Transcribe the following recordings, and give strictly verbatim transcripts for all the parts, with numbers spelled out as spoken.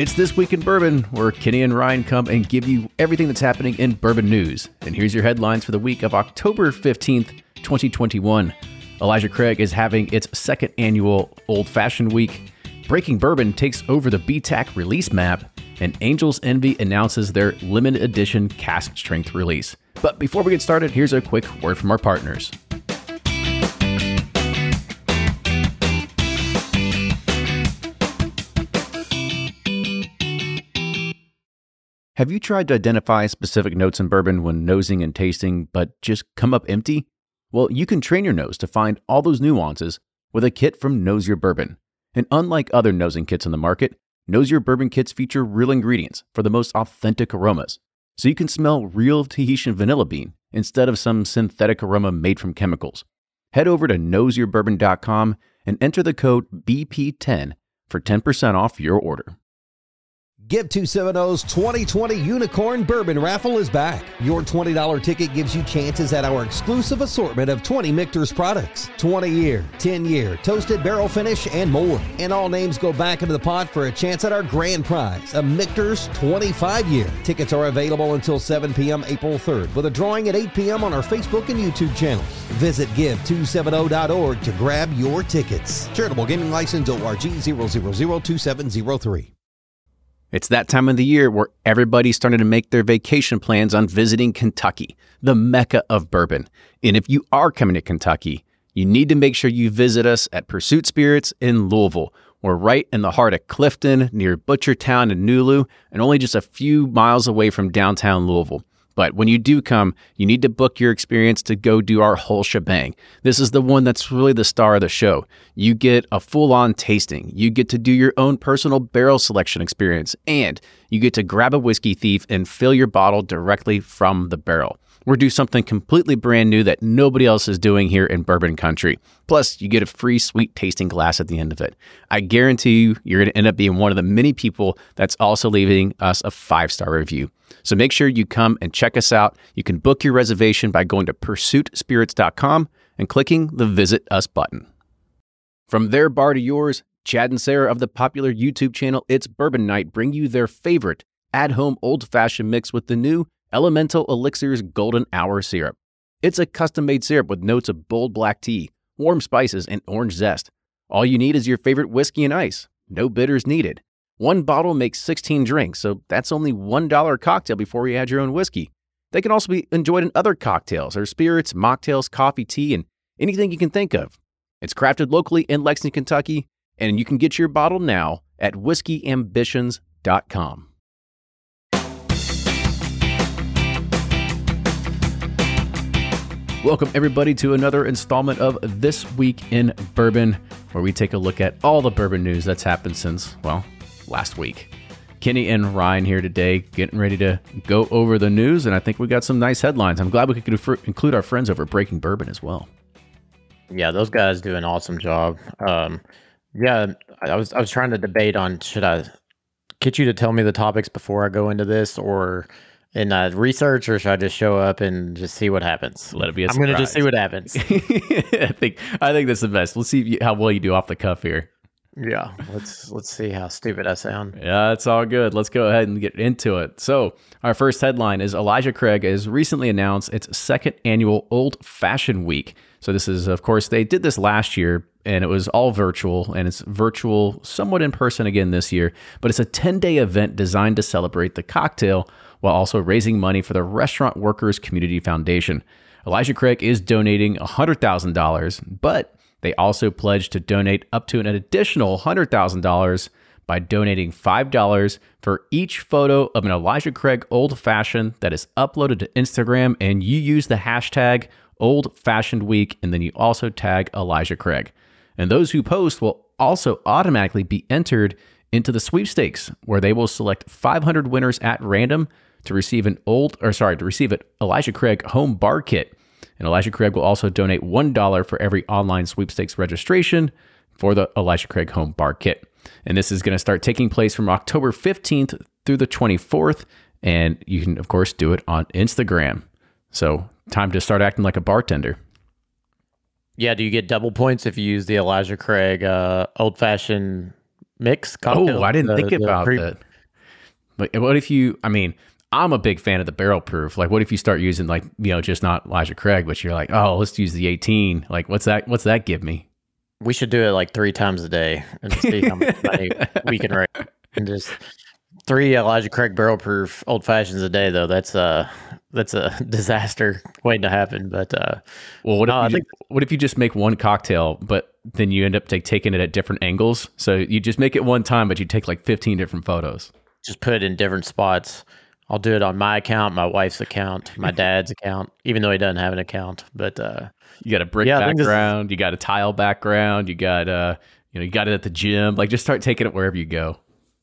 It's This Week in Bourbon, where Kenny and Ryan come and give you everything that's happening in bourbon news. And here's your headlines for the week of October fifteenth, twenty twenty-one. Elijah Craig is having its second annual Old Fashioned Week. Breaking Bourbon takes over the B T A C release map. And Angel's Envy announces their limited edition cask strength release. But before we get started, here's a quick word from our partners. Have you tried to identify specific notes in bourbon when nosing and tasting, but just come up empty? Well, you can train your nose to find all those nuances with a kit from Nose Your Bourbon. And unlike other nosing kits on the market, Nose Your Bourbon kits feature real ingredients for the most authentic aromas, so you can smell real Tahitian vanilla bean instead of some synthetic aroma made from chemicals. Head over to nose your bourbon dot com and enter the code B P ten for ten percent off your order. Give two seventy's twenty twenty Unicorn Bourbon Raffle is back. Your twenty dollars ticket gives you chances at our exclusive assortment of twenty Michter's products. twenty year, ten year, toasted barrel finish, and more. And all names go back into the pot for a chance at our grand prize, a Michter's twenty-five year. Tickets are available until seven p.m. April third, with a drawing at eight p.m. on our Facebook and YouTube channels. Visit give two seventy dot org to grab your tickets. Charitable Gaming License O R G zero zero zero two seven zero three. It's that time of the year where everybody's starting to make their vacation plans on visiting Kentucky, the mecca of bourbon. And if you are coming to Kentucky, you need to make sure you visit us at Pursuit Spirits in Louisville. We're right in the heart of Clifton, near Butchertown and Nulu, and only just a few miles away from downtown Louisville. But when you do come, you need to book your experience to go do our whole shebang. This is the one that's really the star of the show. You get a full-on tasting. You get to do your own personal barrel selection experience. And you get to grab a whiskey thief and fill your bottle directly from the barrel. We're doing something completely brand new that nobody else is doing here in bourbon country. Plus, you get a free sweet tasting glass at the end of it. I guarantee you, you're going to end up being one of the many people that's also leaving us a five-star review. So make sure you come and check us out. You can book your reservation by going to pursuit spirits dot com and clicking the Visit Us button. From their bar to yours, Chad and Sarah of the popular YouTube channel It's Bourbon Night bring you their favorite at-home old-fashioned mix with the new Elemental Elixir's Golden Hour Syrup. It's a custom-made syrup with notes of bold black tea, warm spices, and orange zest. All you need is your favorite whiskey and ice. No bitters needed. One bottle makes sixteen drinks, so that's only one dollar a cocktail before you add your own whiskey. They can also be enjoyed in other cocktails or spirits, mocktails, coffee, tea, and anything you can think of. It's crafted locally in Lexington, Kentucky, and you can get your bottle now at whiskey ambitions dot com. Welcome, everybody, to another installment of This Week in Bourbon, where we take a look at all the bourbon news that's happened since, well, last week. Kenny and Ryan here today, getting ready to go over the news, and I think we got some nice headlines. I'm glad we could include our friends over at Breaking Bourbon as well. Yeah, those guys do an awesome job. Um, yeah, I was I was trying to debate on, should I get you to tell me the topics before I go into this, or in uh, research, or should I just show up and just see what happens? Let it be a I'm surprise. going to just see what happens. I think I think that's the best. We'll see if you, how well you do off the cuff here. Yeah, let's let's see how stupid I sound. Yeah, it's all good. Let's go ahead and get into it. So our first headline is Elijah Craig has recently announced its second annual Old Fashioned Week. So this is, of course, they did this last year, and it was all virtual, and it's virtual, somewhat in person again this year. But it's a ten-day event designed to celebrate the cocktail while also raising money for the Restaurant Workers Community Foundation. Elijah Craig is donating one hundred thousand dollars, but they also pledged to donate up to an additional one hundred thousand dollars by donating five dollars for each photo of an Elijah Craig Old Fashioned that is uploaded to Instagram, and you use the hashtag Old Fashioned Week, and then you also tag Elijah Craig. And those who post will also automatically be entered into the sweepstakes, where they will select five hundred winners at random to receive an old, or sorry, to receive an Elijah Craig home bar kit. And Elijah Craig will also donate one dollar for every online sweepstakes registration for the Elijah Craig home bar kit. And this is going to start taking place from October fifteenth through the twenty-fourth. And you can, of course, do it on Instagram. So time to start acting like a bartender. Yeah, do you get double points if you use the Elijah Craig uh, old-fashioned mix cocktail? Oh, I didn't the, think the about pre- that. But what if you, I mean, I'm a big fan of the barrel proof. Like, what if you start using like, you know, just not Elijah Craig, but you're like, oh, let's use the eighteen. Like, what's that? What's that give me? We should do it like three times a day and see how much money we can raise. And just three Elijah Craig barrel proof old fashions a day, though. That's a that's a disaster waiting to happen. But uh, well, what if no, you I just, think what if you just make one cocktail, but then you end up take, taking it at different angles? So you just make it one time, but you take like fifteen different photos. just put it in different spots. I'll do it on my account, my wife's account, my dad's account, even though he doesn't have an account. But uh, you got a brick yeah, background, you got a tile background, you got uh, you know, you got it at the gym. Like, just start taking it wherever you go.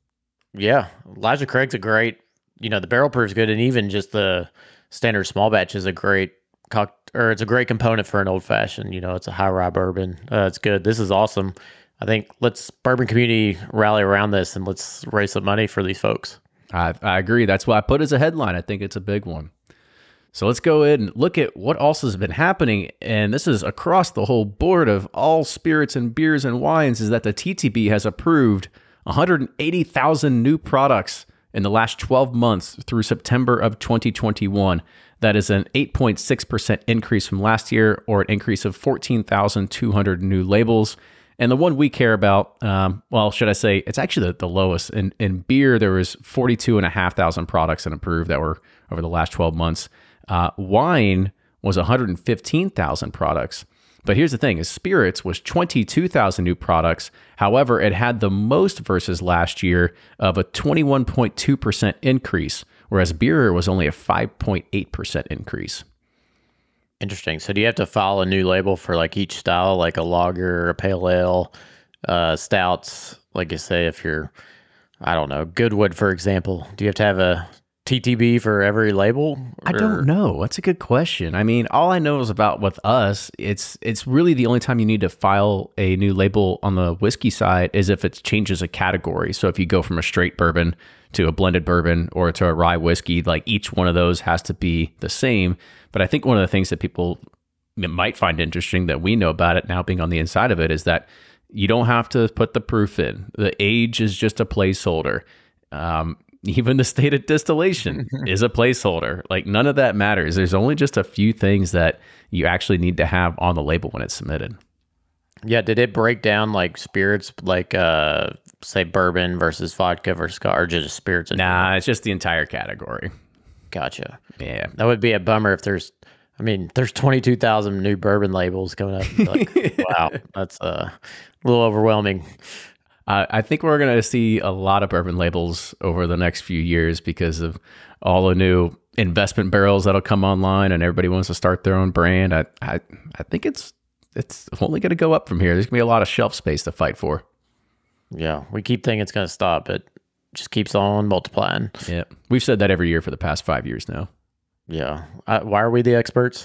Yeah, Elijah Craig's a great. You know, the barrel proof is good, and even just the standard small batch is a great cock, or it's a great component for an old fashioned. You know, it's a high rye bourbon. Uh, it's good. This is awesome. I think let's bourbon community rally around this and let's raise some money for these folks. I, I agree. That's why I put it as a headline. I think it's a big one. So let's go ahead and look at what else has been happening. And this is across the whole board of all spirits and beers and wines, is that the T T B has approved one hundred eighty thousand new products in the last twelve months through September of twenty twenty-one. That is an eight point six percent increase from last year, or an increase of fourteen thousand two hundred new labels. And the one we care about, um, well, should I say, it's actually the, the lowest. In, in beer, there was forty-two thousand five hundred products and approved that were over the last twelve months. Uh, wine was one hundred fifteen thousand products. But here's the thing, is spirits was twenty-two thousand new products. However, it had the most versus last year of a twenty-one point two percent increase, whereas beer was only a five point eight percent increase. Interesting. So do you have to file a new label for like each style, like a lager, a pale ale, uh, stouts? Like you say, if you're, I don't know, Goodwood, for example, do you have to have a T T B for every label? I don't know. That's a good question. I mean, all I know is about with us, it's it's really the only time you need to file a new label on the whiskey side is if it changes a category. So if you go from a straight bourbon to a blended bourbon or to a rye whiskey, like each one of those has to be the same. But I think one of the things that people might find interesting that we know about it now being on the inside of it is that you don't have to put the proof in. The age is just a placeholder. Um, even the state of distillation is a placeholder. Like, none of that matters. There's only just a few things that you actually need to have on the label when it's submitted. Yeah. Did it break down like spirits, like uh, say bourbon versus vodka versus scotch, or just spirits? Nah, it's just the entire category. Gotcha. Yeah. That would be a bummer if there's, I mean, there's twenty-two thousand new bourbon labels coming up. Like, wow, that's uh, a little overwhelming. Uh, I think we're going to see a lot of bourbon labels over the next few years because of all the new investment barrels that'll come online, and everybody wants to start their own brand. I I, I think it's it's only going to go up from here. There's going to be a lot of shelf space to fight for. Yeah, we keep thinking it's going to stop, but it just keeps on multiplying. Yeah, we've said that every year for the past five years now. Yeah. Uh, why are we the experts?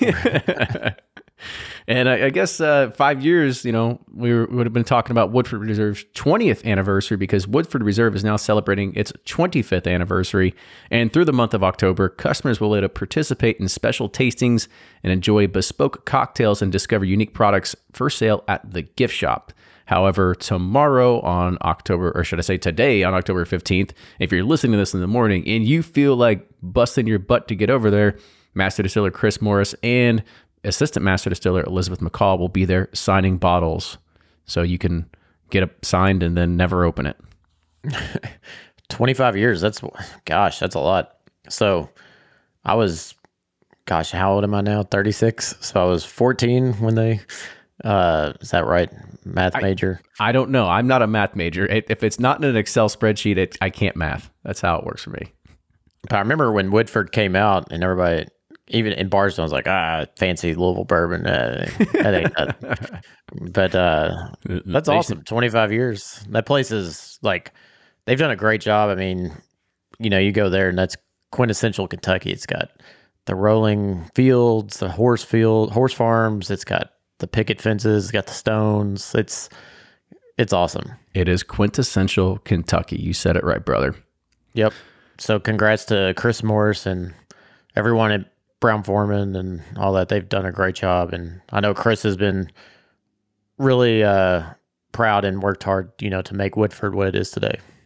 And I, I guess uh, five years, you know, we were, would have been talking about Woodford Reserve's twentieth anniversary, because Woodford Reserve is now celebrating its twenty-fifth anniversary. And through the month of October, customers will be able to participate in special tastings and enjoy bespoke cocktails and discover unique products for sale at the gift shop. However, tomorrow on October, or should I say today on October fifteenth, if you're listening to this in the morning and you feel like busting your butt to get over there, Master Distiller Chris Morris and Assistant Master Distiller Elizabeth McCall will be there signing bottles. So you can get it signed and then never open it. twenty-five years. That's, gosh, that's a lot. So I was, gosh, how old am I now? thirty-six. So I was fourteen when they, uh, is that right? Math major? I, I don't know. I'm not a math major. It, if it's not in an Excel spreadsheet, it, I can't math. That's how it works for me. But I remember when Woodford came out and everybody, even in Barstow, I was like, ah, fancy Louisville bourbon. Uh, that ain't that. But uh, that's awesome. twenty-five years. That place is like, they've done a great job. I mean, you know, you go there and that's quintessential Kentucky. It's got the rolling fields, the horse field, horse farms. It's got the picket fences, it's got the stones. It's, it's awesome. It is quintessential Kentucky. You said it right, brother. Yep. So congrats to Chris Morris and everyone at Brown-Forman and all that. They've done a great job. And I know Chris has been really uh, proud and worked hard, you know, to make Woodford what it is today.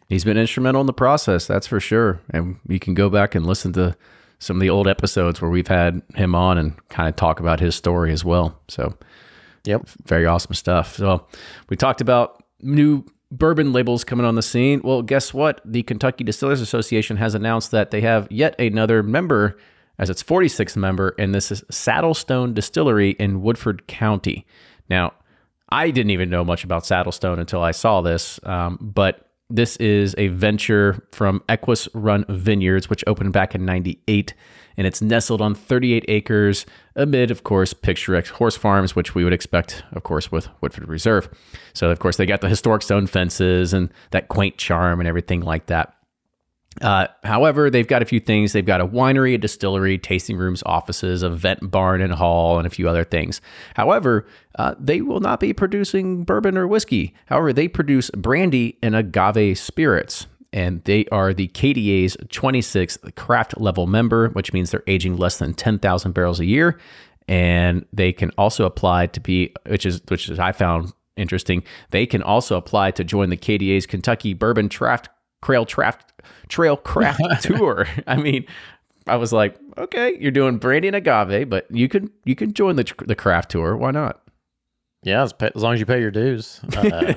He's been instrumental in the process, that's for sure. And you can go back and listen to some of the old episodes where we've had him on and kind of talk about his story as well. So, yep, very awesome stuff. So, we talked about new bourbon labels coming on the scene. Well, guess what? The Kentucky Distillers Association has announced that they have yet another member as its forty-sixth member, and this is Saddlestone Distillery in Woodford County. Now, I didn't even know much about Saddlestone until I saw this, um, but this is a venture from Equus Run Vineyards, which opened back in ninety-eight, and it's nestled on thirty-eight acres amid, of course, picturesque horse farms, which we would expect, of course, with Woodford Reserve. So, of course, they got the historic stone fences and that quaint charm and everything like that. Uh, however, they've got a few things. They've got a winery, a distillery, tasting rooms, offices, a vent barn and hall, and a few other things. However, uh, they will not be producing bourbon or whiskey. However, they produce brandy and agave spirits, and they are the K D A's twenty-sixth craft level member, which means they're aging less than ten thousand barrels a year. And they can also apply to be, which is, which is I found interesting, they can also apply to join the K D A's Kentucky Bourbon Traft Trail Traft Trail Craft Tour. I mean, I was like, okay, you're doing brandy and agave, but you can you can join the the craft tour. Why not? Yeah, as, as long as you pay your dues. Uh,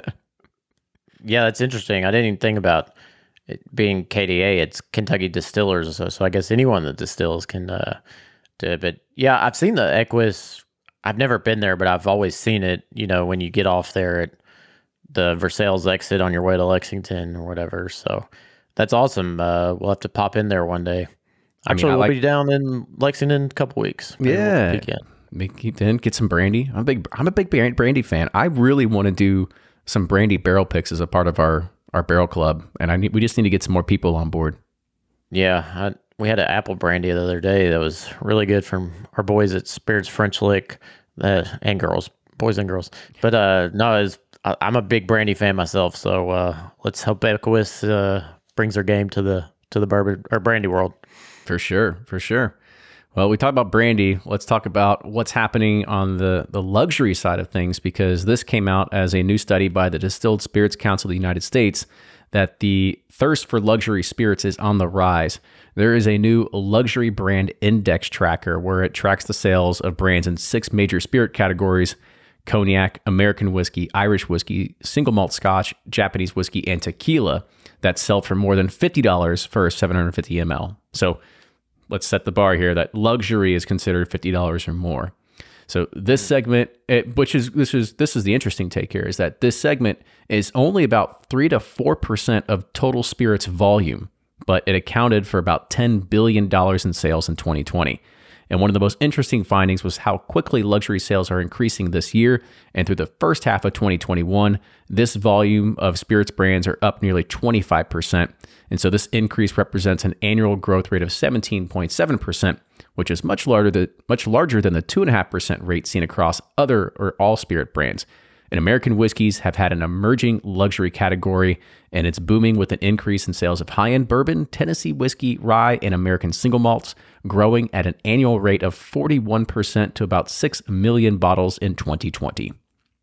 yeah, that's interesting. I didn't even think about it being K D A. It's Kentucky Distillers, so so I guess anyone that distills can uh, do it. But yeah, I've seen the Equus. I've never been there, but I've always seen it. You know, when you get off there at the Versailles exit on your way to Lexington or whatever. So that's awesome. Uh, we'll have to pop in there one day. Actually, I mean, we'll like, be down in Lexington in a couple weeks. Yeah. Keep in, get some brandy. I'm a big, I'm a big brandy fan. I really want to do some brandy barrel picks as a part of our, our barrel club. And I need, we just need to get some more people on board. Yeah. I, we had an apple brandy the other day that was really good from our boys at Spirits French Lick, uh, and girls, boys and girls. But uh, no, it was, I, I'm a big brandy fan myself. So uh, let's hope Equus uh, brings their game to the to the bourbon or brandy world. For sure, for sure. Well, we talked about brandy. Let's talk about what's happening on the, the luxury side of things, because this came out as a new study by the Distilled Spirits Council of the United States that the thirst for luxury spirits is on the rise. There is a new luxury brand index tracker where it tracks the sales of brands in six major spirit categories: cognac, American whiskey, Irish whiskey, single malt scotch, Japanese whiskey, and tequila that sell for more than fifty dollars for seven hundred fifty milliliters. So let's set the bar here that luxury is considered fifty dollars or more. So this segment, it, which is this is this is the interesting take here, is that this segment is only about three to four percent of total spirits volume, but it accounted for about ten billion dollars in sales in twenty twenty. And one of the most interesting findings was how quickly luxury sales are increasing this year. And through the first half of twenty twenty-one, this volume of spirits brands are up nearly twenty-five percent. And so this increase represents an annual growth rate of seventeen point seven percent, which is much larger than, much larger than the two point five percent rate seen across other or all spirit brands. And American whiskeys have had an emerging luxury category, and it's booming with an increase in sales of high-end bourbon, Tennessee whiskey, rye, and American single malts, growing at an annual rate of forty-one percent to about six million bottles in twenty twenty.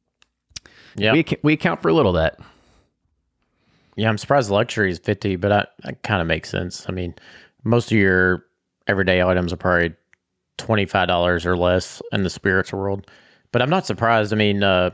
Yeah, we, we account for a little of that. Yeah, I'm surprised luxury is fifty, but I, that kind of makes sense. I mean, most of your everyday items are probably twenty-five dollars or less in the spirits world. But I'm not surprised. I mean, uh,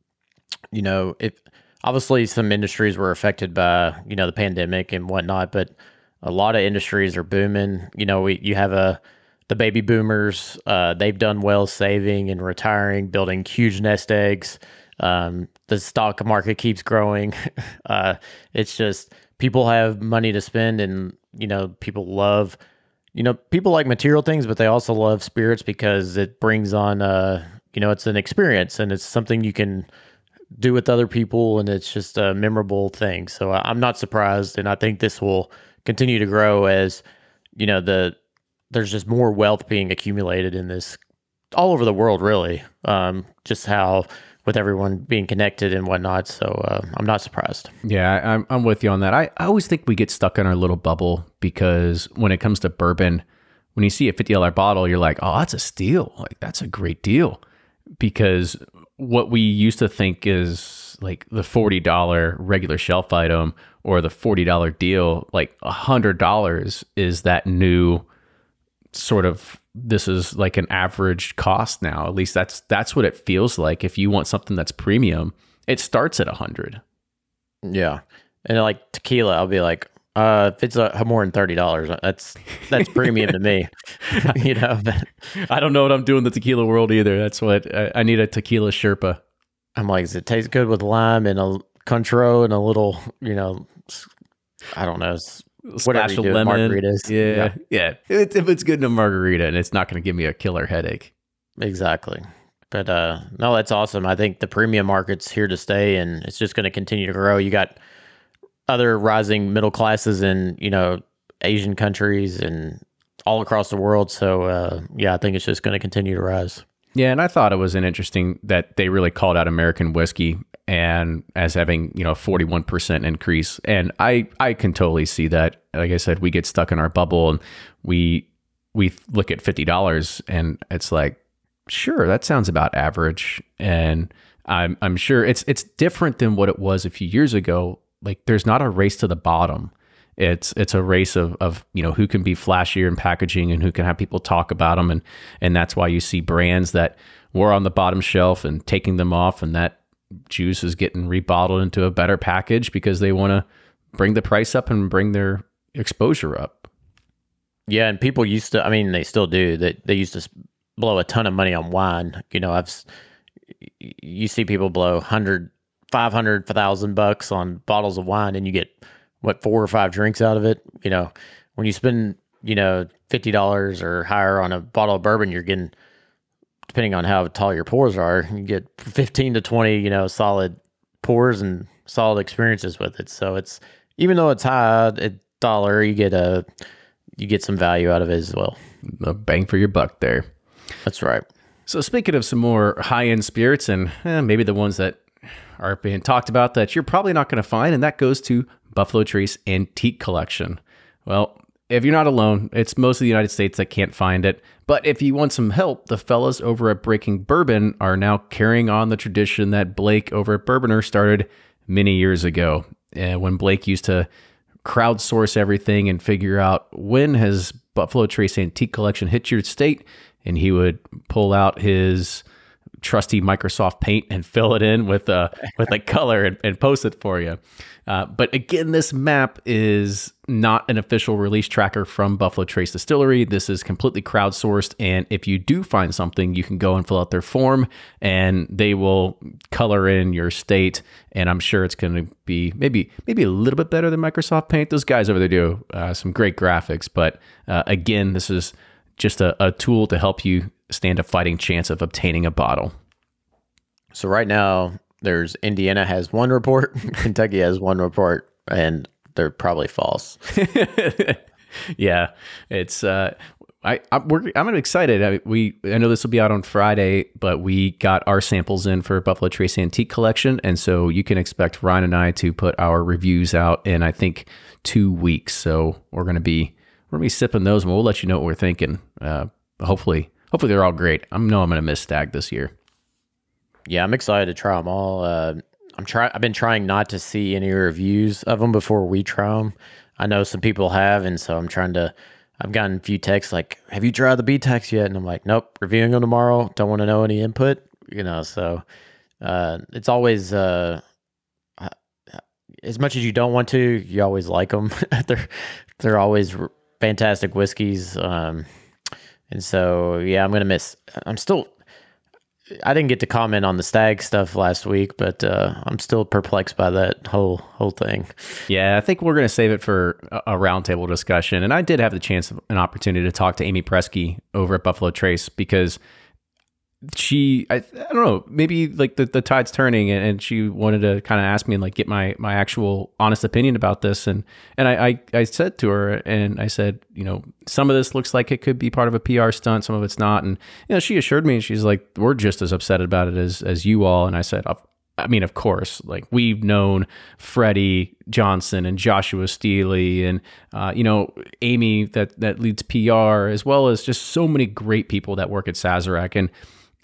you know, if obviously some industries were affected by, you know, the pandemic and whatnot, but a lot of industries are booming. You know, we you have a the baby boomers. Uh, they've done well saving and retiring, building huge nest eggs. Um, the stock market keeps growing. uh, it's just people have money to spend, and you know, people love. You know, people like material things, but they also love spirits because it brings on. Uh, you know, it's an experience, and it's something you can do with other people, and it's just a memorable thing. So I'm not surprised, and I think this will continue to grow as, you know, the there's just more wealth being accumulated in this all over the world, really. Um, just how with everyone being connected and whatnot. So uh, I'm not surprised. Yeah, I'm I'm with you on that. I, I always think we get stuck in our little bubble, because when it comes to bourbon, when you see a fifty dollars bottle, you're like, oh, that's a steal. Like, that's a great deal. Because what we used to think is like the forty dollars regular shelf item or the forty dollars deal, like one hundred dollars is that new sort of, this is like an average cost now. At least that's that's what it feels like. If you want something that's premium, it starts at one hundred. Yeah. And like tequila, I'll be like, uh, if it's uh, more than thirty dollars, that's that's premium to me. You know, but I don't know what I'm doing in the tequila world either. That's what I, I need, a tequila Sherpa. I'm like, does it taste good with lime and a Contro and a little, you know, I don't know, Splash of lemon. Margaritas. Yeah, yeah. yeah. If, if it's good in a margarita, and it's not going to give me a killer headache. Exactly. But uh, no, that's awesome. I think the premium market's here to stay, and it's just going to continue to grow. You got other rising middle classes in, you know, Asian countries and all across the world. So uh, yeah, I think it's just going to continue to rise. Yeah, and I thought it was an interesting that they really called out American whiskey and as having, you know, forty-one percent increase. And I, I can totally see that. Like I said, we get stuck in our bubble and we we look at fifty dollars and it's like, sure, that sounds about average. And I'm I'm sure it's it's different than what it was a few years ago. Like there's not a race to the bottom. It's it's a race of, of you know, who can be flashier in packaging and who can have people talk about them. And, and that's why you see brands that were on the bottom shelf and taking them off, and that juice is getting rebottled into a better package because they want to bring the price up and bring their exposure up. Yeah, and people used to, I mean, they still do. They, they used to blow a ton of money on wine. You know, I've you see people blow one hundred, five hundred, one thousand bucks on bottles of wine, and you get what, four or five drinks out of it. You know, when you spend, you know, fifty dollars or higher on a bottle of bourbon, you're getting, depending on how tall your pours are, you get fifteen to twenty, you know, solid pours and solid experiences with it. So it's, even though it's high at dollar, you get a, you get some value out of it as well. A bang for your buck there. That's right. So speaking of some more high-end spirits and eh, maybe the ones that are being talked about that you're probably not going to find, and that goes to Buffalo Trace Antique Collection. Well, if you're not alone, it's most of the United States that can't find it. But if you want some help, the fellas over at Breaking Bourbon are now carrying on the tradition that Blake over at Bourboner started many years ago. And when Blake used to crowdsource everything and figure out when has Buffalo Trace Antique Collection hit your state, and he would pull out his trusty Microsoft Paint and fill it in with a with a color and, and post it for you. Uh, but again, this map is not an official release tracker from Buffalo Trace Distillery. This is completely crowdsourced, and if you do find something, you can go and fill out their form, and they will color in your state. And I'm sure it's going to be maybe maybe a little bit better than Microsoft Paint. Those guys over there do uh, some great graphics, but uh, again, this is just a, a tool to help you stand a fighting chance of obtaining a bottle. So right now, there's Indiana has one report, Kentucky has one report, and they're probably false. Yeah, it's uh, I I'm, we're, I'm excited. I, we I know this will be out on Friday, but we got our samples in for Buffalo Trace Antique Collection, and so you can expect Ryan and I to put our reviews out in I think two weeks. So we're gonna be we're gonna be sipping those, and we'll let you know what we're thinking. Uh, hopefully, hopefully they're all great. I know I'm gonna miss Stag this year. Yeah, I'm excited to try them all. Uh, I'm try. I've been trying not to see any reviews of them before we try them. I know some people have, and so I'm trying to. I've gotten a few texts like, "Have you tried the B TEX yet?" And I'm like, "Nope, reviewing them tomorrow. Don't want to know any input." You know, so uh, it's always uh, as much as you don't want to, you always like them. they're they're always fantastic whiskeys, um, and so yeah, I'm gonna miss. I'm still. I didn't get to comment on the Stag stuff last week, but uh, I'm still perplexed by that whole whole thing. Yeah, I think we're going to save it for a, a roundtable discussion. And I did have the chance, an opportunity to talk to Amy Preskey over at Buffalo Trace, because she, I, I don't know, maybe like the, the tide's turning, and, and she wanted to kind of ask me and like get my my actual honest opinion about this. And and I, I I said to her, and I said, you know, some of this looks like it could be part of a P R stunt, some of it's not. And you know, she assured me, she's like, we're just as upset about it as as you all. And I said, I mean, of course, like we've known Freddie Johnson and Joshua Steely and, uh, you know, Amy that, that leads P R, as well as just so many great people that work at Sazerac. And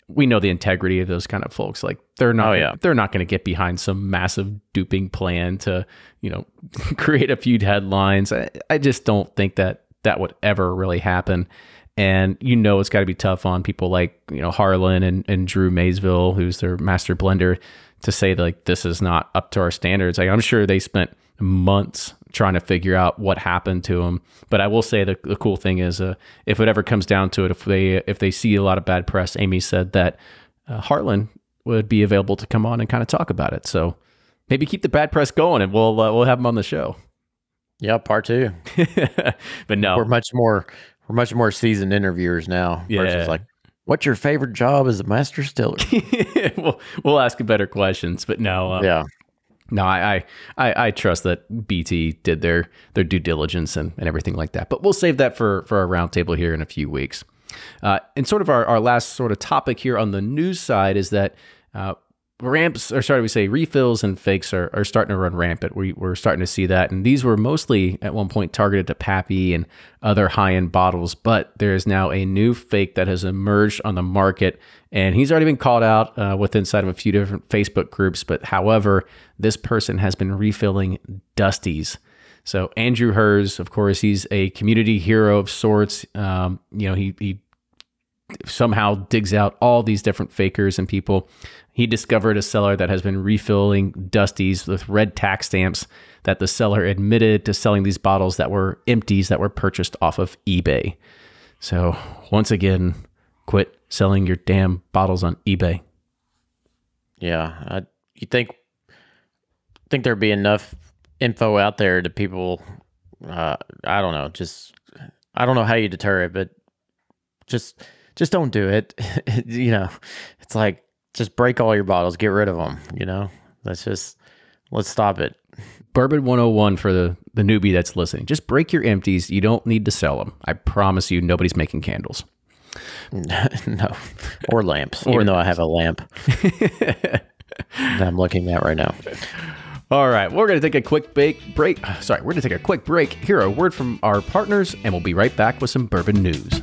we know the integrity of those kind of folks. Like they're not, Oh, yeah. they're not going to get behind some massive duping plan to, you know, create a few headlines. I, I just don't think that that would ever really happen. And you know, it's got to be tough on people like, you know, Harlan and, and Drew Maysville, who's their master blender, to say that, like, this is not up to our standards. Like, I'm sure they spent months trying to figure out what happened to him. But I will say the, the cool thing is, uh, if it ever comes down to it, if they if they see a lot of bad press, Amy said that uh, Harlan would be available to come on and kind of talk about it. So maybe keep the bad press going, and we'll uh, we'll have him on the show. Yeah, part two. But no, We're much more we're much more seasoned interviewers now. Yeah. Versus like, what's your favorite job as a master stiller? we'll, we'll ask better questions. But no, uh, Yeah. no, I, I I I trust that B T did their their due diligence and, and everything like that. But we'll save that for for our roundtable here in a few weeks. Uh, and sort of our, our last sort of topic here on the news side is that uh, ramps, or sorry, we say refills and fakes are, are starting to run rampant. We, we're starting to see that. And these were mostly at one point targeted to Pappy and other high-end bottles, but there is now a new fake that has emerged on the market. And he's already been called out uh, with inside of a few different Facebook groups. But however, this person has been refilling Dusties. So Andrew Hers, of course, he's a community hero of sorts. Um, you know, he, he somehow digs out all these different fakers and people. He discovered a seller that has been refilling Dusties with red tax stamps that the seller admitted to selling these bottles that were empties that were purchased off of eBay. So once again, quit selling your damn bottles on eBay. Yeah. I, you think think there'd be enough info out there to people, uh, I don't know, just, I don't know how you deter it, but just, just don't do it. You know, it's like, just break all your bottles, get rid of them, you know? Let's just, let's stop it. Bourbon one oh one for the, the newbie that's listening. Just break your empties. You don't need to sell them. I promise you, nobody's making candles. No. Or lamps, Or even though I have a lamp that I'm looking at right now. All right, we're going to take a quick break. break. Sorry, we're going to take a quick break. Hear a word from our partners, and we'll be right back with some bourbon news.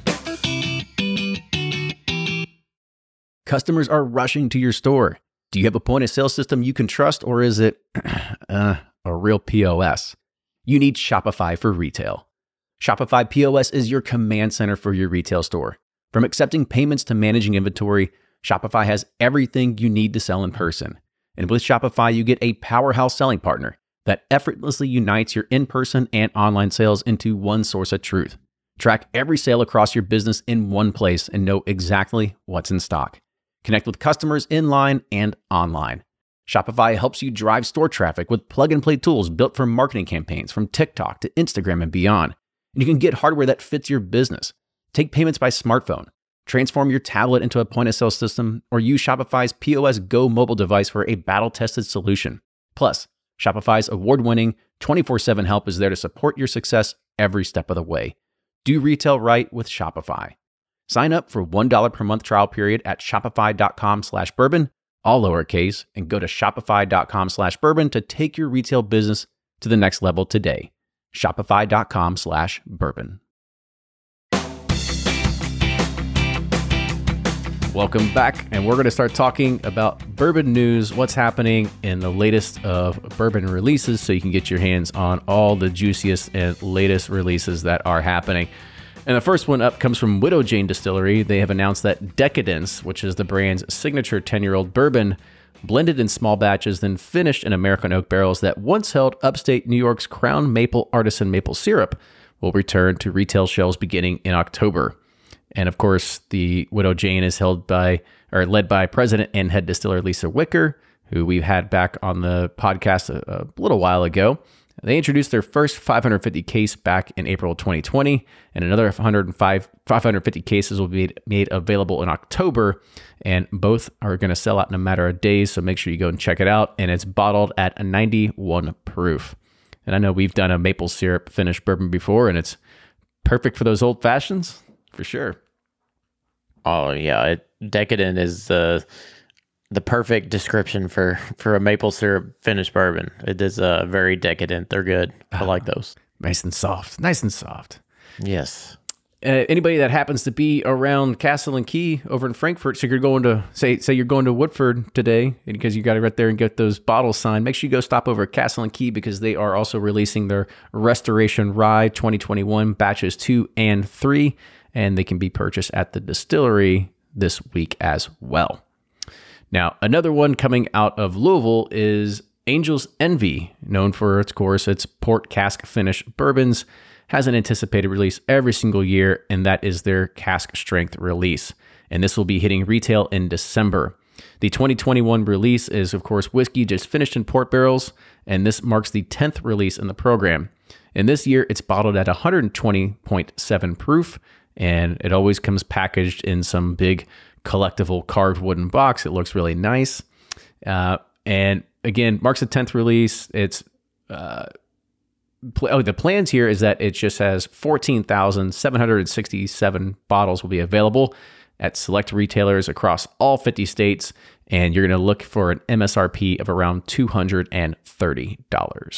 Customers are rushing to your store. Do you have a point of sale system you can trust, or is it uh, a real P O S? You need Shopify for retail. Shopify P O S is your command center for your retail store. From accepting payments to managing inventory, Shopify has everything you need to sell in person. And with Shopify, you get a powerhouse selling partner that effortlessly unites your in-person and online sales into one source of truth. Track every sale across your business in one place and know exactly what's in stock. Connect with customers in line and online. Shopify helps you drive store traffic with plug-and-play tools built for marketing campaigns from TikTok to Instagram and beyond. And you can get hardware that fits your business. Take payments by smartphone. Transform your tablet into a point-of-sale system, or use Shopify's P O S Go mobile device for a battle-tested solution. Plus, Shopify's award-winning twenty-four seven help is there to support your success every step of the way. Do retail right with Shopify. Sign up for one dollar per month trial period at shopify.com slash bourbon, all lowercase, and go to shopify.com slash bourbon to take your retail business to the next level today. Shopify.com slash bourbon. Welcome back, and we're going to start talking about bourbon news, what's happening in the latest of bourbon releases, so you can get your hands on all the juiciest and latest releases that are happening. And the first one up comes from Widow Jane Distillery. They have announced that Decadence, which is the brand's signature ten-year-old bourbon, blended in small batches, then finished in American oak barrels that once held upstate New York's Crown Maple Artisan Maple Syrup, will return to retail shelves beginning in October. And of course, the Widow Jane is held by, or led by President and head distiller Lisa Wicker, who we've had back on the podcast a, a little while ago. They introduced their first five hundred fifty case back in April twenty twenty, and another one hundred five, five hundred fifty cases will be made available in October, and both are going to sell out in a matter of days, so make sure you go and check it out, and it's bottled at a ninety-one proof. And I know we've done a maple syrup finished bourbon before, and it's perfect for those old fashions, for sure. Oh, yeah. It, decadent is uh, the perfect description for, for a maple syrup finished bourbon. It is uh, very decadent. They're good. I like those. Nice and soft. Nice and soft. Yes. uh, anybody that happens to be around Castle and Key over in Frankfurt, so you're going to say say you're going to Woodford today because you got to right there and get those bottles signed. Make sure you go stop over at Castle and Key because they are also releasing their Restoration Rye twenty twenty-one batches two and three, and they can be purchased at the distillery this week as well. Now, another one coming out of Louisville is Angel's Envy, known for, of course, its port cask finish bourbons, has an anticipated release every single year, and that is their cask strength release. And this will be hitting retail in December. The twenty twenty-one release is, of course, whiskey just finished in port barrels, and this marks the tenth release in the program. And this year, it's bottled at one twenty point seven proof, and it always comes packaged in some big collectible carved wooden box. It looks really nice. Uh, and again, marks the tenth release. It's uh, pl- oh, the plans here is that it just has fourteen thousand seven hundred sixty-seven bottles will be available at select retailers across all fifty states, and you're going to look for an M S R P of around two hundred thirty dollars.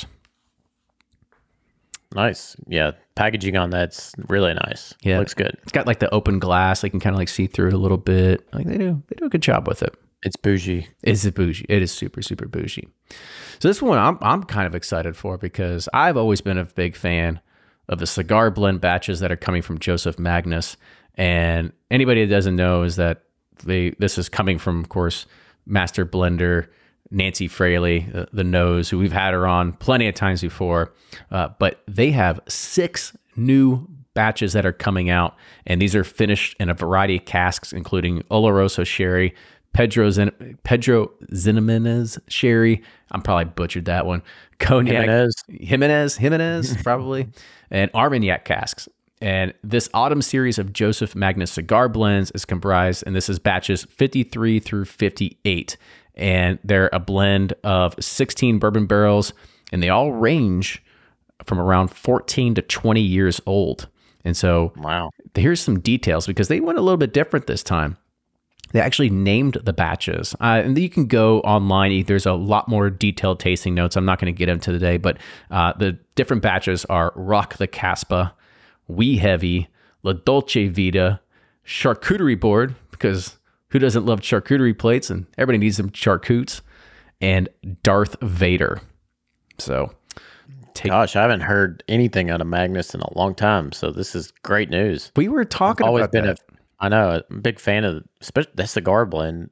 Nice. Yeah. Packaging on that's really nice. Yeah. Looks good. It's got like the open glass. They can kind of like see through it a little bit. Like they do, they do a good job with it. It's bougie. It's a bougie. It is super, super bougie. So this one I'm I'm kind of excited for because I've always been a big fan of the cigar blend batches that are coming from Joseph Magnus. And anybody that doesn't know is that they this is coming from, of course, master blender Nancy Fraley, uh, the nose, who we've had her on plenty of times before. Uh, but they have six new batches that are coming out, and these are finished in a variety of casks, including Oloroso sherry, Pedro Zin- Pedro Ximenez sherry. I'm probably butchered that one. Cognac, Jimenez, Jimenez, Jimenez probably, and Armagnac casks. And this autumn series of Joseph Magnus cigar blends is comprised, and this is batches fifty-three through fifty-eight. And they're a blend of sixteen bourbon barrels, and they all range from around fourteen to twenty years old. And so wow. Here's some details because they went a little bit different this time. They actually named the batches. Uh, and you can go online. There's a lot more detailed tasting notes. I'm not going to get into today, but uh, the different batches are Rock the Caspa, Wee Heavy, La Dolce Vita, Charcuterie Board, because who doesn't love charcuterie plates? And everybody needs some charcutes. And Darth Vader. So, take, gosh, I haven't heard anything out of Magnus in a long time. So this is great news. We were talking I've always about been that. a, I know, a big fan of especially that cigar blend.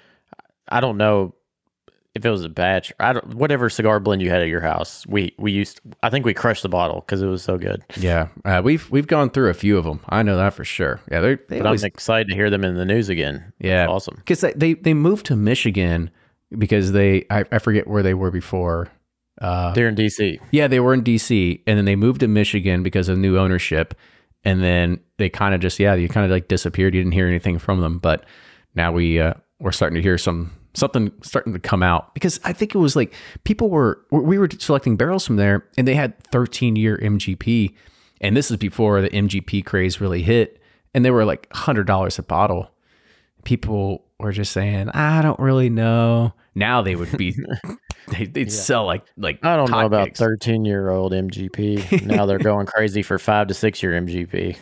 I don't know if it was a batch, I don't, whatever cigar blend you had at your house. We we used, I think we crushed the bottle because it was so good. Yeah, uh, we've we've gone through a few of them. I know that for sure. Yeah, they they But always, I'm excited to hear them in the news again. yeah, That's awesome. because they, they they moved to Michigan because they I, I forget where they were before. Uh, They're in D C. yeah, they were in D C and then they moved to Michigan because of new ownership, and then they kind of just yeah, you kind of like disappeared. You didn't hear anything from them, but now we uh, we're starting to hear some. Something starting to come out because I think it was like people were, we were selecting barrels from there and they had thirteen year M G P. And this is before the M G P craze really hit. And they were like one hundred dollars a bottle. People were just saying, I don't really know. Now they would be, they, they'd yeah. sell like, like, I don't know about cakes. thirteen year old M G P. Now they're going crazy for five to six year M G P.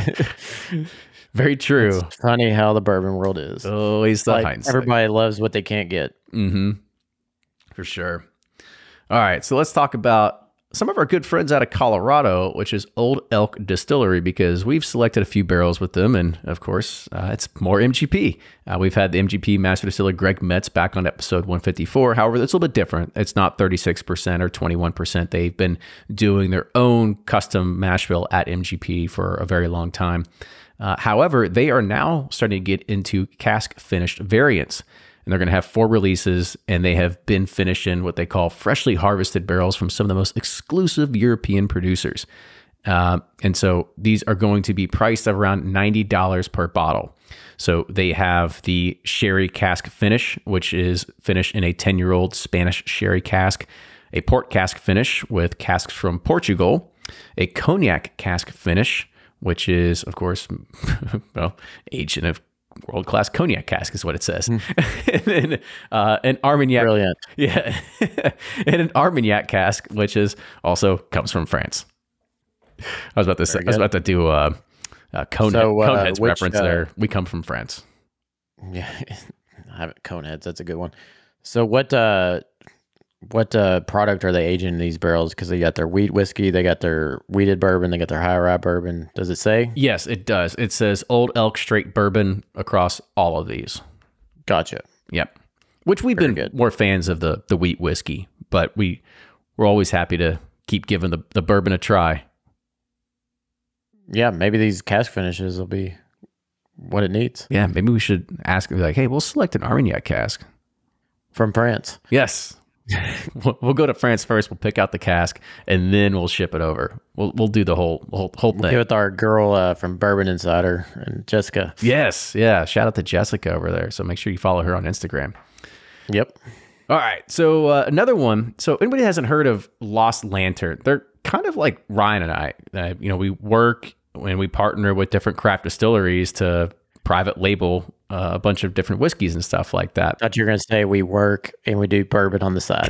Very true. It's funny how the bourbon world is. Always the like hindsight. everybody loves what they can't get. Mm-hmm. For sure. All right, so let's talk about some of our good friends out of Colorado, which is Old Elk Distillery, because we've selected a few barrels with them, and of course, uh, it's more M G P. Uh, we've had the M G P Master Distiller Greg Metz back on episode one fifty-four. However, it's a little bit different. It's not thirty-six percent or twenty-one percent. They've been doing their own custom mash bill at M G P for a very long time. Uh, however, they are now starting to get into cask finished variants, and they're going to have four releases, and they have been finished in what they call freshly harvested barrels from some of the most exclusive European producers. Uh, and so these are going to be priced at around ninety dollars per bottle. So they have the sherry cask finish, which is finished in a ten-year-old Spanish sherry cask, a port cask finish with casks from Portugal, a cognac cask finish, which is, of course, well, aged in a world-class cognac cask is what it says. Mm. and then uh, an Armagnac. Brilliant. Yeah. And an Armagnac cask, which is also comes from France. I was about to say, I was about to do uh, Uh, Cone, So, uh, Coneheads which, reference uh, there. We come from France. Yeah, I have it. Coneheads. That's a good one. So what uh what uh product are they aging in these barrels? Because they got their wheat whiskey, they got their wheated bourbon, they got their high rye bourbon. Does it say? Yes, it does. It says Old Elk Straight Bourbon across all of these. Gotcha. Yep. Which we've Very been good. more fans of the the wheat whiskey, but we we're always happy to keep giving the, the bourbon a try. Yeah, maybe these cask finishes will be what it needs Yeah, maybe we should ask like, hey, we'll select an Armagnac cask. from France. Yes. we'll, we'll go to France first. We'll pick out the cask, and then we'll ship it over. We'll we'll do the whole whole whole We'll thing. get with our girl uh, from Bourbon Insider and Jessica. Yes, yeah. Shout out to Jessica over there. So make sure you follow her on Instagram. Yep. All right. So uh, another one. So anybody hasn't heard of Lost Lantern? They're kind of like Ryan and I. Uh, you know, we work and we partner with different craft distilleries to private label uh, a bunch of different whiskeys and stuff like that. Thought you were gonna say we work and we do bourbon on the side.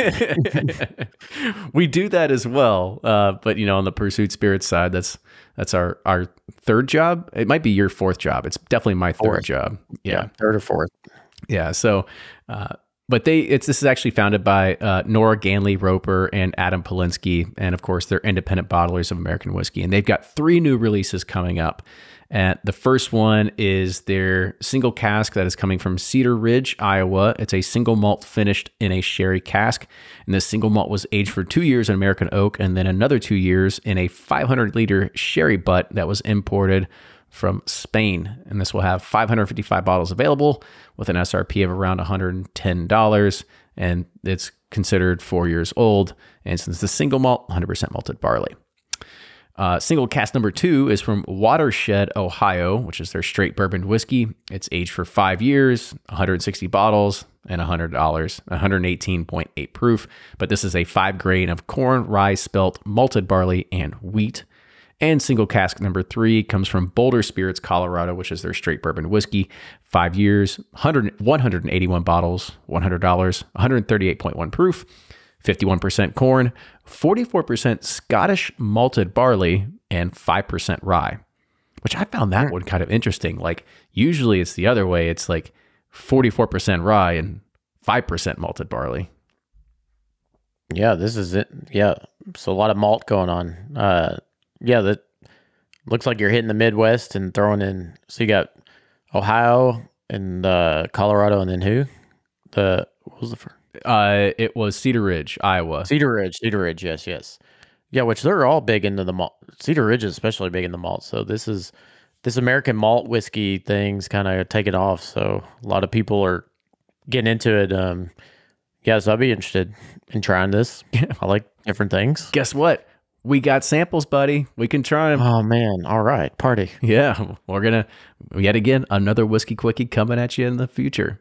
We do that as well, uh, but you know, on the Pursuit Spirits side, that's that's our our third job. It might be your fourth job. It's definitely my third Fourth. job. yeah. Yeah, third or fourth. yeah. So, uh, but they it's this is actually founded by uh, Nora Ganley Roper and Adam Polinsky, and of course, they're independent bottlers of American whiskey, and they've got three new releases coming up. And the first one is their single cask that is coming from Cedar Ridge, Iowa. It's a single malt finished in a sherry cask. And this single malt was aged for two years in American oak and then another two years in a five hundred liter sherry butt that was imported from Spain. And this will have five hundred fifty-five bottles available with an S R P of around one hundred ten dollars. And it's considered four years old. And since the single malt, one hundred percent malted barley. Uh, single cask number two is from Watershed, Ohio, which is their straight bourbon whiskey. It's aged for five years, one hundred sixty bottles, and one hundred dollars, one hundred eighteen point eight proof. But this is a five grain of corn, rye, spelt, malted barley, and wheat. And single cask number three comes from Boulder Spirits, Colorado, which is their straight bourbon whiskey. Five years, one hundred, one hundred eighty-one bottles, one hundred dollars, one hundred thirty-eight point one proof. fifty-one percent corn, forty-four percent Scottish malted barley, and five percent rye, which I found that one kind of interesting. Like usually it's the other way. It's like forty-four percent rye and five percent malted barley. Yeah, this is it. Yeah, so a lot of malt going on. Uh, yeah, that looks like you're hitting the Midwest and throwing in. So you got Ohio and uh, Colorado, and then who? The what was the first? Uh, it was Cedar Ridge, Iowa. Cedar Ridge, Cedar Ridge, yes, yes, yeah. Which they're all big into the malt. Cedar Ridge is especially big in the malt. So this is this American malt whiskey thing's kind of taking off. So a lot of people are getting into it. Um, yeah, so I'd be interested in trying this. I like different things. Guess what? We got samples, buddy. We can try them. Oh man! All right, party. Yeah, we're gonna yet again another whiskey quickie coming at you in the future.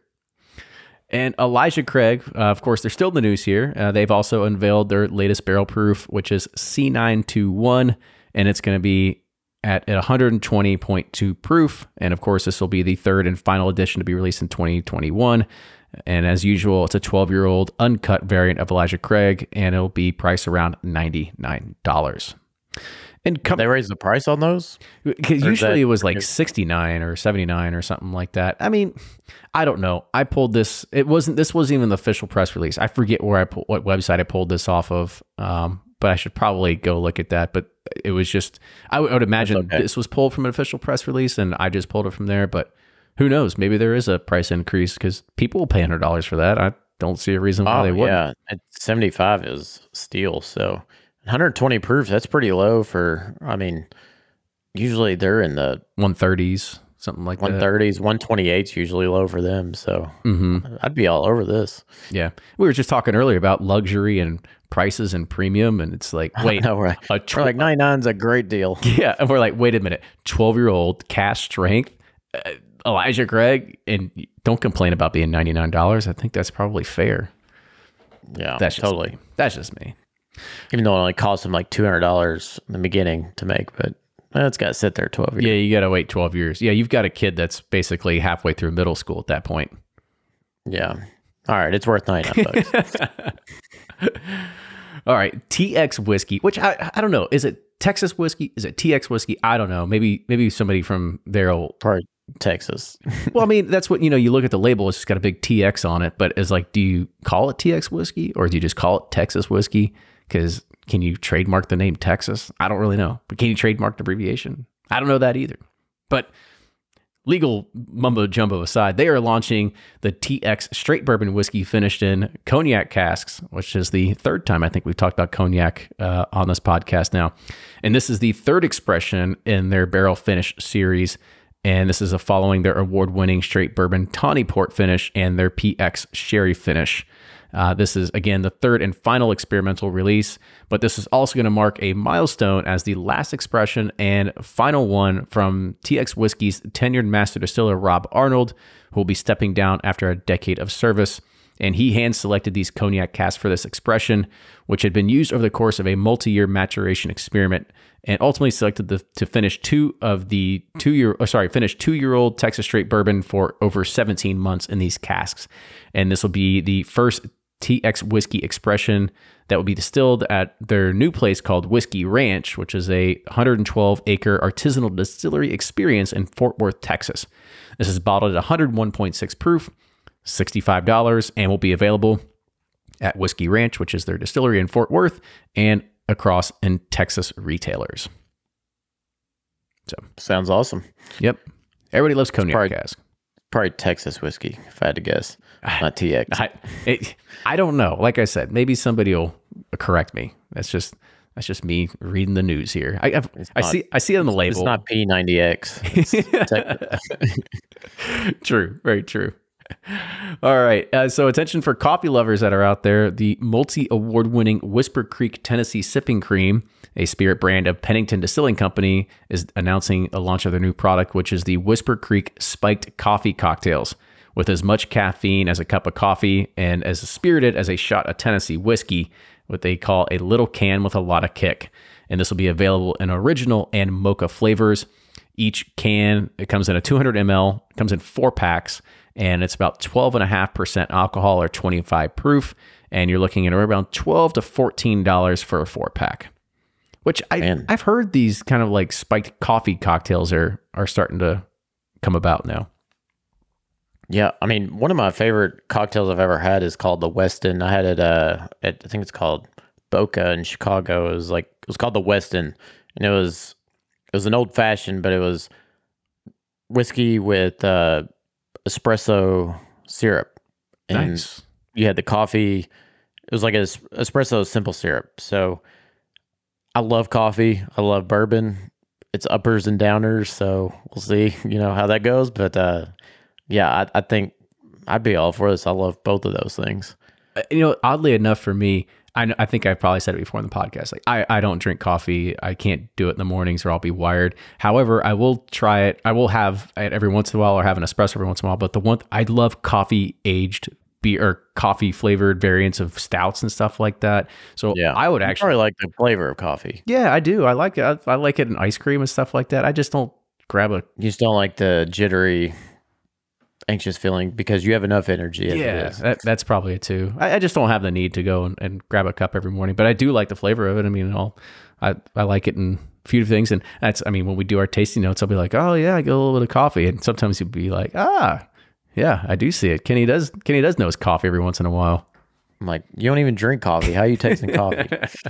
And Elijah Craig, uh, of course, they're still in the news here. Uh, they've also unveiled their latest barrel proof, which is C nine twenty-one, and it's going to be at one hundred twenty point two proof. And of course, this will be the third and final edition to be released in twenty twenty-one. And as usual, it's a twelve-year-old uncut variant of Elijah Craig, and it'll be priced around ninety-nine dollars. And come, They raised the price on those? because Or is usually that- it was like sixty-nine or seventy-nine or something like that. I mean, I don't know. I pulled this. It wasn't. This wasn't even the official press release. I forget where I pull, what website I pulled this off of. Um, but I should probably go look at that. But it was just. I would, I would imagine okay. this was pulled from an official press release, and I just pulled it from there. But who knows? Maybe there is a price increase because people will pay hundred dollars for that. I don't see a reason why Oh, they wouldn't. yeah. At seventy-five is steel. So one hundred twenty proof, that's pretty low for, I mean, usually they're in the one thirties, something like one that. thirties, one twenty-eight's usually low for them. So Mm-hmm. I'd be all over this. Yeah, we were just talking earlier about luxury and prices and premium, and it's like, wait, no, we're, a we're tw- like ninety-nine's a great deal. yeah, and we're like, wait a minute, twelve-year-old cash strength, uh, Elijah Craig, and don't complain about being ninety-nine dollars. I think that's probably fair. Yeah, That's just totally. me. That's just me. Even though it only cost them like two hundred dollars in the beginning to make, but eh, it's got to sit there twelve years. Yeah, you got to wait twelve years. Yeah, you've got a kid that's basically halfway through middle school at that point. Yeah. All right, it's worth ninety-nine bucks. All right, T X whiskey, which I I don't know, is it Texas whiskey? Is it T X whiskey? I don't know. Maybe maybe somebody from there will Probably Texas. Well, I mean, that's what, you know, you look at the label, it's just got a big T X on it, but it's like, do you call it T X whiskey or do you just call it Texas whiskey? Because can you trademark the name Texas? I don't really know. But can you trademark the abbreviation? I don't know that either. But legal mumbo jumbo aside, they are launching the T X straight bourbon whiskey finished in cognac casks, which is the third time I think we've talked about cognac uh, on this podcast now. And this is the third expression in their barrel finish series. And this is a following their award-winning straight bourbon tawny port finish and their P X sherry finish. Uh, this is, again, the third and final experimental release, but this is also going to mark a milestone as the last expression and final one from T X Whiskey's tenured master distiller, Rob Arnold, who will be stepping down after a decade of service. And he hand-selected these cognac casks for this expression, which had been used over the course of a multi-year maturation experiment, and ultimately selected the, to finish two of the two-year, oh, sorry, finish two-year-old Texas straight bourbon for over seventeen months in these casks. And this will be the first T X Whiskey expression that will be distilled at their new place called Whiskey Ranch, which is a one hundred twelve acre artisanal distillery experience in Fort Worth, Texas. This is bottled at one oh one point six proof, sixty-five dollars, and will be available at Whiskey Ranch, which is their distillery in Fort Worth, and across in Texas retailers. So sounds awesome. Yep. Everybody loves cognac probably, cask. Probably Texas whiskey, if I had to guess. Not T X. I, it, I don't know. Like I said, maybe somebody will correct me. That's just that's just me reading the news here. I I've, I not, see I see it on the label. It's not P ninety X. True. Very true. All right. Uh, so attention for coffee lovers that are out there. The multi-award-winning Whisper Creek Tennessee Sipping Cream, a spirit brand of Pennington Distilling Company, is announcing a launch of their new product, which is the Whisper Creek Spiked Coffee Cocktails, with as much caffeine as a cup of coffee and as spirited as a shot of Tennessee whiskey, what they call a little can with a lot of kick. And this will be available in original and mocha flavors. Each can, it comes in a two hundred milliliters, comes in four packs, and it's about twelve point five percent alcohol or twenty-five proof. And you're looking at around twelve to fourteen dollars for a four pack, which I, Man. I've heard these kind of like spiked coffee cocktails are, are starting to come about now. Yeah, I mean, one of my favorite cocktails I've ever had is called the Weston. I had it, uh, at, I think it's called Boca in Chicago. It was like, it was called the Weston, and it was, it was an old fashioned, but it was whiskey with uh, espresso syrup. And Nice. you had the coffee. It was like an es- espresso simple syrup. So I love coffee. I love bourbon. It's uppers and downers. So we'll see, you know, how that goes. But, uh, yeah, I, I think I'd be all for this. I love both of those things. You know, oddly enough for me, I, I think I've probably said it before in the podcast. Like I, I don't drink coffee. I can't do it in the mornings or I'll be wired. However, I will try it. I will have it every once in a while or have an espresso every once in a while. But the one, I love coffee aged beer or coffee flavored variants of stouts and stuff like that. So Yeah, I would You actually, probably like the flavor of coffee. yeah, I do. I like it. I, I like it in ice cream and stuff like that. I just don't grab a, You just don't like the jittery, anxious feeling because you have enough energy. As yeah, it is. that, that's probably it too. I, I just don't have the need to go and, and grab a cup every morning, but I do like the flavor of it. I mean, I'll, I, I like it in a few things. And that's, I mean, when we do our tasting notes, I'll be like, oh yeah, I get a little bit of coffee. And sometimes you'll be like, ah, yeah, I do see it. Kenny does, Kenny does know his coffee every once in a while. I'm like, you don't even drink coffee. How are you tasting coffee?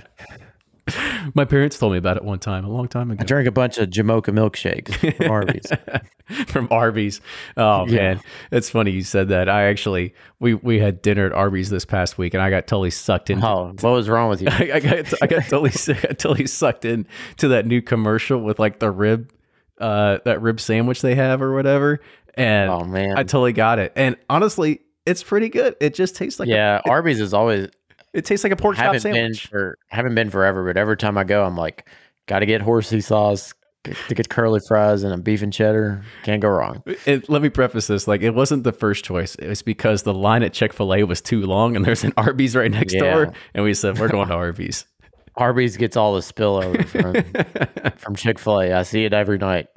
My parents told me about it one time, a long time ago. I drank a bunch of Jamocha milkshakes from Arby's. From Arby's. Oh Yeah. man, it's funny you said that. I actually we we had dinner at Arby's this past week, and I got totally sucked into. Oh, what was wrong with you? I, I got I got totally I got totally sucked in to that new commercial with like the rib, uh, that rib sandwich they have or whatever, and Oh man, I totally got it. And honestly, it's pretty good. It just tastes like yeah. a, it, Arby's is always it tastes like a pork chop haven't been sandwich. for haven't been forever, but every time I go, I'm like, got to get horsey sauce, to get curly fries, and a beef and cheddar. Can't go wrong. It, let me preface this: like, it wasn't the first choice. It was because the line at Chick-fil-A was too long, and there's an Arby's right next Yeah. door, and we said we're going to Arby's. Arby's gets all the spillover from from Chick-fil-A. I see it every night.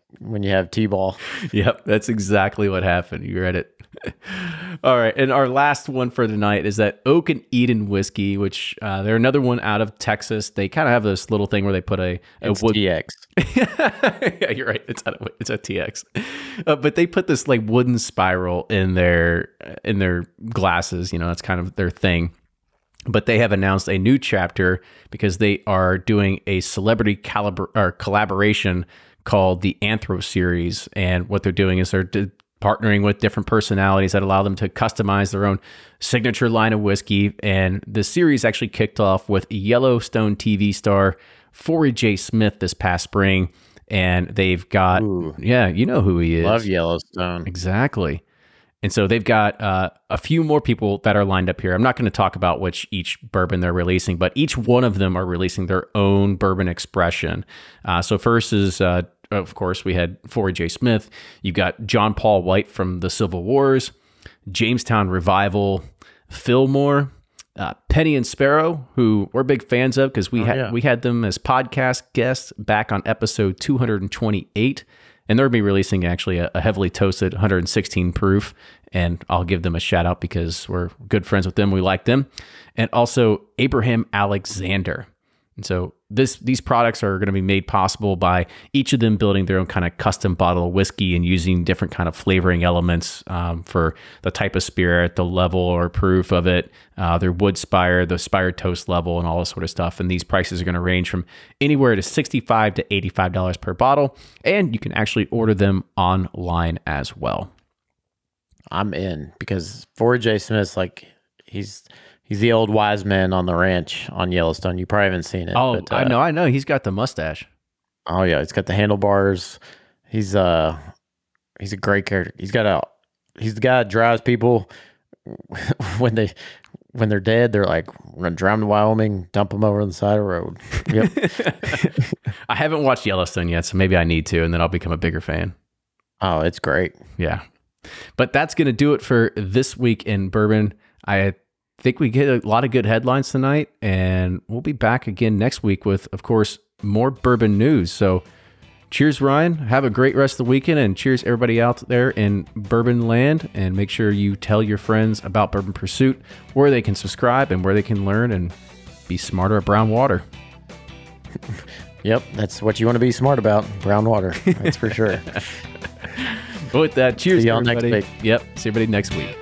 when you have T-ball. Yep, that's exactly what happened. You read it. All right, and our last one for tonight is that Oak and Eden whiskey, which uh, they're another one out of Texas. They kind of have this little thing where they put a, a It's wood. T X. Yeah, you're right. It's a, it's a T X, uh, but they put this like wooden spiral in their in their glasses. You know, that's kind of their thing. But they have announced a new chapter because they are doing a celebrity calibra- or collaboration called the Anthro Series. And what they're doing is they're d- partnering with different personalities that allow them to customize their own signature line of whiskey. And the series actually kicked off with Yellowstone T V star Forey J. Smith this past spring. And they've got, Ooh. yeah, you know who he is. Love Yellowstone. Exactly. And so they've got uh, a few more people that are lined up here. I'm not going to talk about which each bourbon they're releasing, but each one of them are releasing their own bourbon expression. Uh, so first is, uh, of course, we had Forey J. Smith. You got John Paul White from the Civil Wars, Jamestown Revival, Fillmore, uh, Penny and Sparrow, who we're big fans of because we, Oh, had yeah. we had them as podcast guests back on episode two hundred twenty-eight. And they'll be releasing actually a, a heavily toasted one hundred sixteen proof. And I'll give them a shout out because we're good friends with them. We like them. And also Abraham Alexander. And so this these products are going to be made possible by each of them building their own kind of custom bottle of whiskey and using different kind of flavoring elements um, for the type of spirit, the level or proof of it, uh, their wood spire, the spire toast level, and all this sort of stuff. And these prices are going to range from anywhere to sixty-five dollars to eighty-five dollars per bottle. And you can actually order them online as well. I'm in because Forey J. Smith's like he's he's the old wise man on the ranch on Yellowstone. You probably haven't seen it. Oh, but, uh, I know, I know. He's got the mustache. Oh yeah, he's got the handlebars. He's uh he's a great character. He's got a he's the guy that drives people when they when they're dead. They're like, we're gonna drive them to Wyoming, dump them over on the side of the road. Yep. I haven't watched Yellowstone yet, so maybe I need to, and then I'll become a bigger fan. Oh, it's great. Yeah. But that's going to do it for this week in bourbon. I think we get a lot of good headlines tonight, and we'll be back again next week with, of course, more bourbon news. So cheers, Ryan. Have a great rest of the weekend, and cheers everybody out there in bourbon land. And make sure you tell your friends about Bourbon Pursuit, where they can subscribe and where they can learn and be smarter at brown water. Yep, that's what you want to be smart about. Brown water. That's for sure. With that, cheers, See y'all next everybody. week. Yep, see everybody next week.